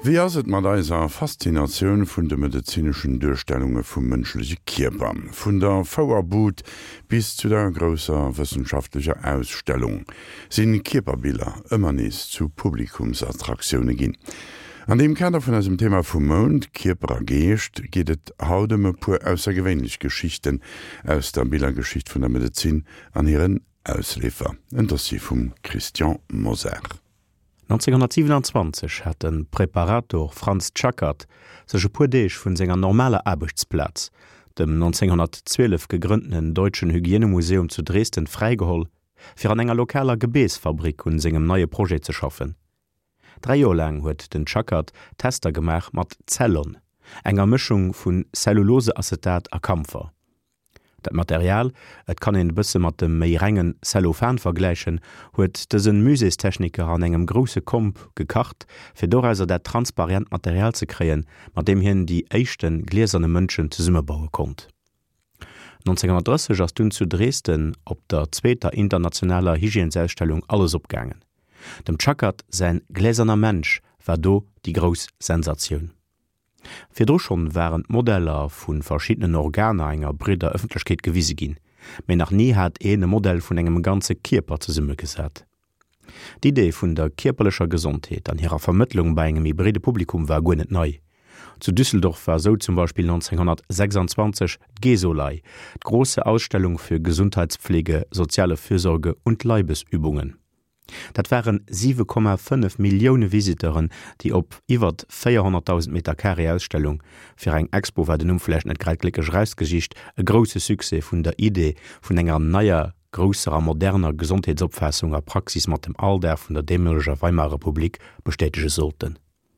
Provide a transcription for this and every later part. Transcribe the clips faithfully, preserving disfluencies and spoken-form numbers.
Wie ass et mat eiser Faszinatioun vun de medizinschen Durchstellunge vum mënschliche Kierper, vun der Fauerbut bis zu der grosser wissenschaftlicher Ausstellung, sinn Kierperbilder ëmmer nees zu Publikumsattraktionune ginn. An dem Kader vun asem Thema vum Mond, Kierperer Geest, geht et haudeme puer aussergewöhnlich Geschichten aus der Bildergeschicht vun der Medizin an hireieren Auslefer. En Dossier vum Christian Moser. neunzehnhundertsiebenundzwanzig hat den Präparator Franz Tschakert sech e puer Deeg vun senger normaler Arbechtsplatz, dem neunzehnhundertzwölf gegründeten Deutschen Hygienemuseum zu Dresden freigeholl, fir an enger lokaler Gebeesfabrik und segem neue Projekt zu schaffen. Drei Joer lang huet den Tschakert Tester gemach mat Zellon, enger Mischung vun Zelluloseacetat a Kampfer. Dat Material, et kann en bësse mat dem méi rengen Cellophan vergleichen, huet dësen Musestechniker an engem grosse Komp gekacht, fir doreiser dat transparent Material ze kreien, mat dem hien die éichten gläserne Mënschen ze Summe baue kont. neunzehnhundertdreißig ass dun zu Dresden op der zweter internationaler Hygiensestellung alles opgangen. Dem Tschakert sein gläserner Mensch war do die gros Sensatioun. Firdro schon wären Modeller vun verschiedenen Organer enger Brider Öffentlichkeit gewiese ginn, méi nach nie hat ene Modell vun engem ganze Kierper ze Summe gesät. Die Idee vun der kierperlecher Gesundheit an ihrer Vermittlung bei engem hybride Publikum war go net neu. Zu Düsseldorf war so zum Beispiel neunzehnhundertsechsundzwanzig Gesolei, große Ausstellung für Gesundheitspflege, soziale Fürsorge und Leibesübungen. Dat wären sieben Komma fünf Millionen Visiteuren, die op iwwer vierhunderttausend Meter Carré Ausstellung fir eng Expo war den umfläch net greitlike Reisgeschicht e grosse Suse vun der Idee vun enger naier, grosserer, moderner Gesundheitsopfassung a Praxis mat dem Alter vun der Dämmerger Weimarer Republik bestätige sollten.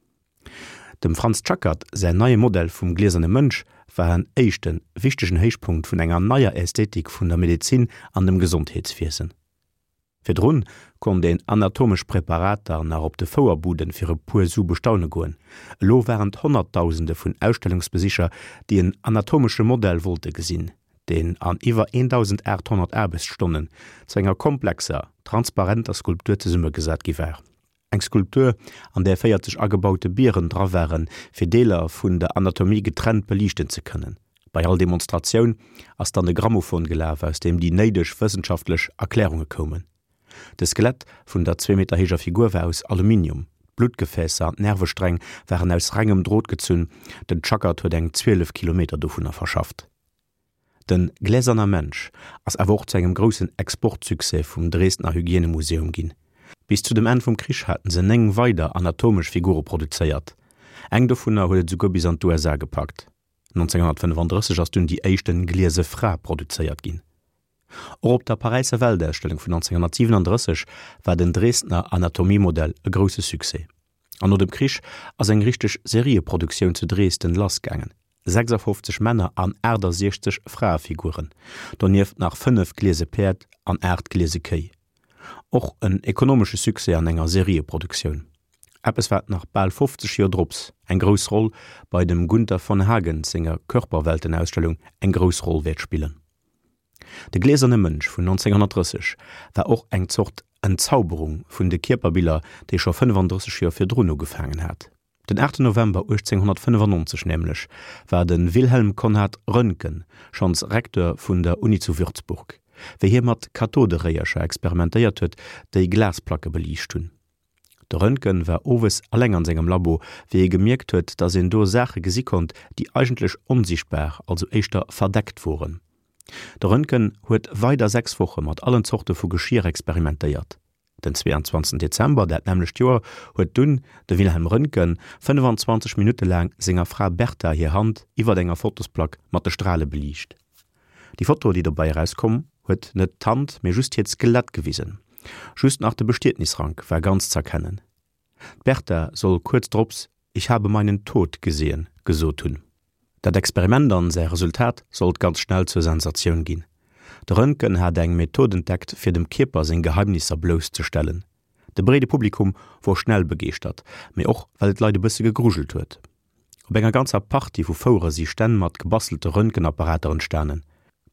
Dem Franz Tschakert se neue Modell vum gläserne Mënsch war en éichten wichtigen Heichpunkt vun enger naier Ästhetik vun der Medizin an dem Gesundheitswesen. Firdrun kom den anatomisch Präparater nach op de Fauerbuden fir e puer su bestaune goen. Lo wären hunderttausende vun Ausstellungsbesicher, die een anatomsche Modell wollte gesinn, den an iwwer eintausendachthundert Erbesstunden zu enger komplexer, transparenter Skulptur ze Summe gesat gewär. Eg Skulptur, an der feiert sich agebaute Bieren dra wären, fir Deler vun der Anatomie getrennt belichten ze können. Bei all Demonstrationun ass dann de Grammophon gelaf, aus dem die neidech wissenschaftlich Erklärunge kommen. De Skelett vun der zwei Meter heger Figur war aus Aluminium. Blutgefäßer an Nervestreng waren aus regem Drot gezünn, den Tschakert huet eng zwölf Kilometer dovunner verschafft. Den gläserner Mensch ass erwoch zu engem grossen Exportsukse vum Dresdner Hygienemuseum ginn. Bis zu dem End vum Krisch hatten se eng weider anatomisch Figure produzéiert. Eng dovunner huet sogar bis an d'U S A gepackt. neunzehnhundertfünfunddreißig ass dun die éichten Gläse Fra produzéiert ginn. Or op der Pariser Weltausstellung vun neunzehnhundertsiebenunddreißig war den Dresdner Anatomiemodell e grosse Suse. An no dem Krisch ass eng richteg Serieproduktionioun zu Dresden lasgangen. sechsundfünfzig Männer an Äder sechzig Frafiguren, donieft nach fünf Gläse Perd an Erdgläse Kei. Och en ekonomsche Suse an enger Serieproduktionioun. Äppes wat nach bal fünfzig Joer Drs eng gros Roll bei dem Gunther von Hagen senger Körperweltenausstellung eng gros Roll wert spielen. De gläserne Mënsch vun neunzehnhundertdreißig war och eng Zocht Entzauberung vun de Kierperbilder, déi scho fünfunddreißig Joer fir Druno gefangen hat. Den achten November achtzehnhundertfünfundneunzig nämlich war den Wilhelm Konrad Röntgen schons Rektor vun der Uni zu Würzburg, wéi hi mat Kathoderéiercher experimentéiert huet, déi Glasplacke beliicht hunn. De Röntgen war owes alleng an segem Labo, wie e gemerkt huet, dat en do Sache gesi konnt, die eigentlech unsichtbar, also éichter verdeckt wurden. Der Röntgen huet weider sechs Woche mat allen Zochte vu Geschier experimentéiert. Den zweiundzwanzigsten Dezember dat nämlichlecht Joer huet dun de Wilhelm Röntgen fünfundzwanzig Minuten lang senger Frau Bertha hier Hand iwwer enger Fotosplack mat de Strahle beliicht. Die Foto, die dabei rauskom, huet net Tant méi just het Skelett gewiesen. Just nach de Bestietnisrang war ganz zerkennen. Bertha soll kurz drops „Ich habe meinen Tod gesehen“ gesot hunn. Dat Experiment an sei Resultat sollt ganz schnell zur Sensatioun ginn. De Röntgen hat eng Methode entdeckt, fir dem Kierper seg Geheimnisser bloszustellen. De brede Publikum war schnell begeert, méi och weil et Leute bësse gegrugelt huet. Op enger ganzer Party vu Fourer si stänn mat gebastelte Röntgenapparater entstanen.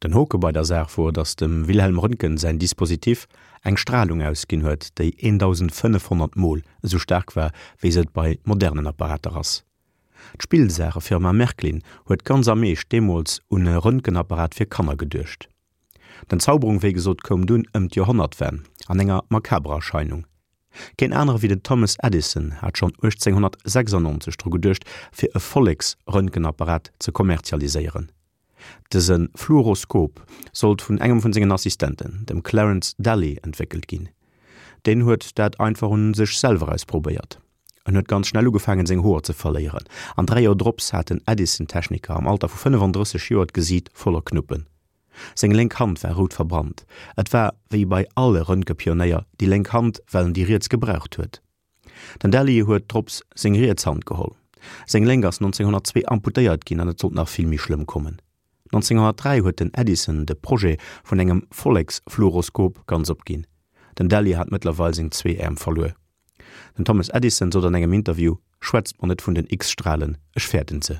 Den Hoke bei der Sache vor, dass dem Wilhelm Röntgen sein Dispositiv eng Strahlung ausgin huet, déi eintausendfünfhundert Mol so stark war, wie se bei modernen Apparater ass. D'Spielsache Firma Märklin huet ganz armeesch demols un e Röntgenapparat fir Kanner gedurcht. Den Zauberung wéi gesot kom dun ëm d'Jahrhundert wern, an enger makabrer Erscheinung. Kein anderer wie den Thomas Edison hat schon achtzehnhundertsechsundneunzig dro gedurcht, fir e Follegs-Röntgenapparat ze kommerzialiseieren. Dësen Fluoroskop sollt vun engem vun segen Assistenten, dem Clarence Daly, entwickelt ginn. Den huet dat einfach hun sech selwer ausprobiert. En huet ganz schnell ugefangen seg Hoer ze verleieren. An drei Joer Drs hat den Edison-Techniker am Alter vu fünfunddreißig Joer gesiit voller Knuppen. Seng Lenkhand war rot verbrannt. Et war wiei bei alle Röntgepionéier die Lenkhand wellen die Riets gebraucht huet. Den Daly huet Drs seng Rietshand geholl. Seng Lenk ass neunzehnhundertzwei amputéiert ginn an et sollt nach filmi schlimm kommen. neunzehnhundertdrei huet den Edison de Pro vun engem Follegs-Fluoroskop ganz opginn. Den Daly hat mittlerweile seg zwee Äm verloe. Den Thomas Edison so an engem Interview schwätzt man net vun den X-Strahlen, ech fährten se.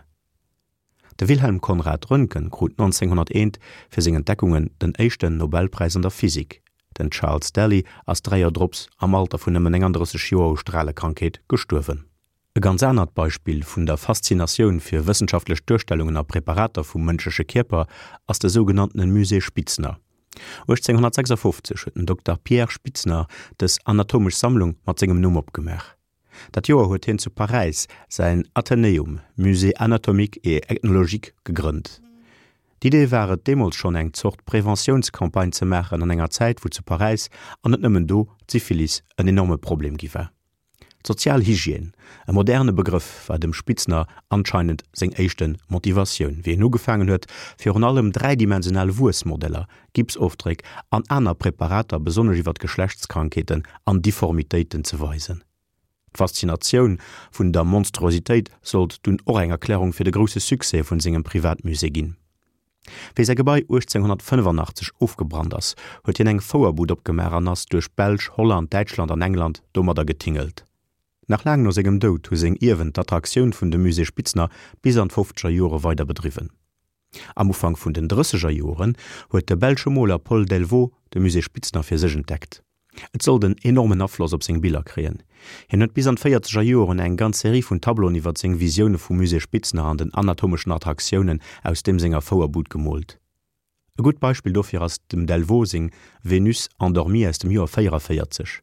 De Wilhelm Konrad Röntgen krut neunzehnhunderteins fir seg Entdeckungen den éischten Nobelpreis an der Physik. Den Charles Daly ass dreier Drs am Alter vun ëmmen eng anderes Joer Strahlekrankheet gestuerwen. E ganz anert Beispiel vun der Faszinatioun fir wëssenschaftlech Durchstellungen a Präparater vum mënschesche Kierper ass der sogenannten Musée Spitzner. achtzehnhundertsechsundfünfzig huet den Doktor Pierre Spitzner des anatomisch Sammlung mat segem Numm opgemer. Dat Joer huet hin zu Paris sein Athénéum, Musée Anatomique et Ethnologique, gegrünnnt. D'Idee waret demols schon eng zocht Präventionskampagne ze machen an enger Zeit, wo zu Paris an net nëmmen do Syphilis ein enorme Problem giwer. Sozialhygien, ein moderne Begriff war dem Spitzner anscheinend seg éischten Motivatioun, wie no gefangen huet, fir an allem dreidimensional Wuesmodeller, Gipsoftreg an aner Präparater besonnech iwwer Geschlechtskrankheeten an Difformitéiten ze weisen. Faszinatioun vun der Monstrositéit sollt dun och eng Erklärung fir de grosse Suse vun segem Privatmusee ginn. Wéi se Gebäi achtzehnhundertfünfundachtzig aufgebrannt ass, huet hien eng Fauerbud opgemerren ass duerch Belsch, Holland, Deitschland an England dommerder getingelt. Nach lang no segem Dout hu seg Iwen d'Attraktiun vun de Musée Spitzner bis an fünfziger Jore weiter bedriwen. Am Ufang vun den dreißiger Joren huet de Belsche Moler Paul Delvaux de Musée Spitzner fir sech entdeckt. Et soll den enormen Affloss op seg Bilder kreen. Hien huet bis an vierziger Joren eng ganz Serie vun Tabloen iwwer seg Visioune vum Musée Spitzner an den anatomischen Attraktionen aus dem senger Fauerbud gemolt. E gut Beispiel dofir ass dem Delvaux seg Venus endormie aus dem Joer vierundvierzig.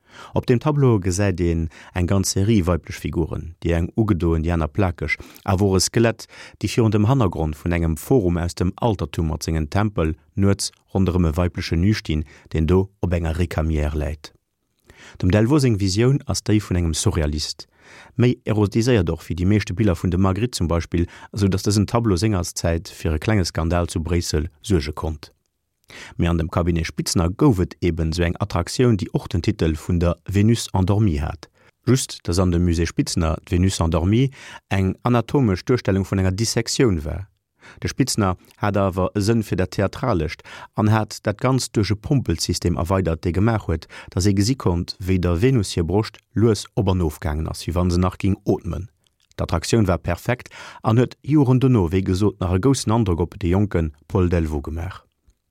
Op dem Tableau gesäit den eng ganz Serie weiblech Figuren, die eng ugedoen jener plakeg, a wo e Skelett, die fir dem Hannergrund vun engem Forum aus dem Altertum mat zingen Tempel nuets runm e weiblesche Nüstin, den do op enger Rekamier läit. Dem Delvaux seg Visioun ass déi vun engem Surrealist. Méi erodiséier doch wie die meeschte Bilder vun de Magritte zum Beispiel, so dats dës en Tableau Sängerszeit fir e klenge Skandal zu Bresel suge kont. Me an dem Kabinett Spitzner goufet eben so eng Attraktiun, die och den Titel vun der Venus endormie hat. Just dats an dem Musée Spitzner d' Venus endormie eng anatomisch Durchstellung vun enger Dissektion wär. De Spitzner hat awer e Sën fir der Theatralecht an hat dat ganz duerche Pumpelsystem erweitert déi gemach huet, dat se gesi kont, wéi der Venus hier brucht loes obernofgangen ass, wie wann se nach ging otmen. D'Attraktiun war perfekt an huet Joren donno wéi gesot nach e gossen Andruck op de Jonken Paul Delvaux gemach.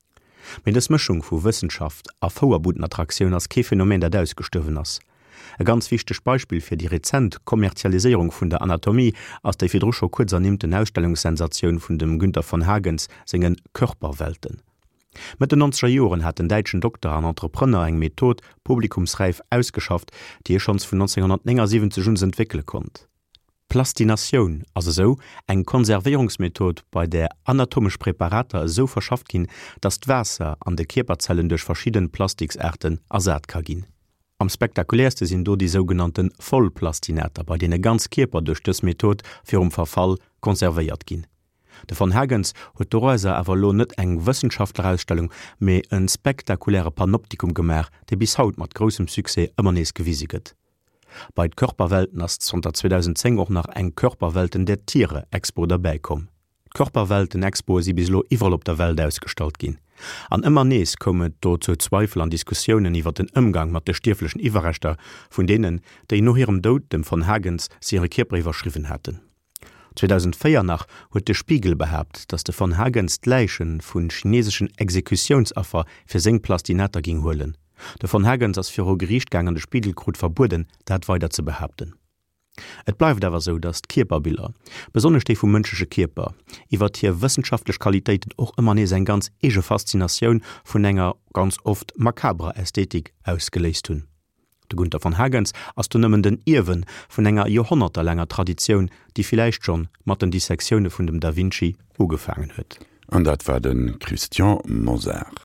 Mit des Mchung vu Wissenschaft a Fauerbudenattraktionun als Kephänomen dat ausgestëwen ass. E ganz wichteg Beispiel fir die rezent Kommerzialisierung vun der Anatomie ass déi firdrocher kurz annimten Ausstellungssensatioun vun dem Günther von Hagens segen Körperwelten. Mit den neunziger Joren hat den deitschen Doktor an Entrepreneur eng Method publikumsreif ausgeschafft, die e schons vun neunzehnhundertsiebzig Junns entwickle konnt. Plastinatioun, also so eng Konservierungsmethod bei der anatomisch Präparater so verschafft ginn, dat d'Wasser an de Kierperzellen durch verschieden Plastiksäten ersat ka ginn. Am spektakulärste sind do die sogenannten Vollplastinetter, bei denen ganz Kierper durch das Method fir um Verfall konserviert ginn. De von Hagens huet d'Oreiser awer lo net eng Wissenschaftlerausstellung méi en spektakuläre Panoptikum gemer, de bis haut mat grossem Suse ëmmer nees gewisiget. Bei d Körperwelten ass unter zweitausendzehn auch nach eng Körperwelten der Tiere Expo dabeikom. Körperwelten Expo si bislo iwwerall op der Welt ausstalt ginn. An ëmmer nees kommet do zu Zweifel an Diskussionen iwwer den Ëmgang mat de stierflechen Iwerrechter vun denen, déi no hirem Dout dem von Hagens sire Kierper iwwerschriffen hätten. zweitausendvier nach huet de Spiegel behabt, dats de von Hagens Leichen vun chinesischen Exekutionsaffer fir Sengplastinetter ging hullen. De von Hagens ass fir Gerichtgang an de Spiegelgrut verbuden, dat weiter ze behaupten. Et bleif dawer so, dat Kierperbilder, besonne stei vum mënschesche Kierper, iwwer hier wëssenschaftlech Qualitätit och immer nees en ganz ege Faszinatioun vun enger ganz oft makabrer Ästhetik ausgeleist hunn. De Gunther von Hagens ass du nëmmen den Iwen vun enger Jahrhunderter Traditionioun, die vielleicht schon mat den Dissektionune vun dem Da Vinci ugefangen huet. An dat war den Christian Moser.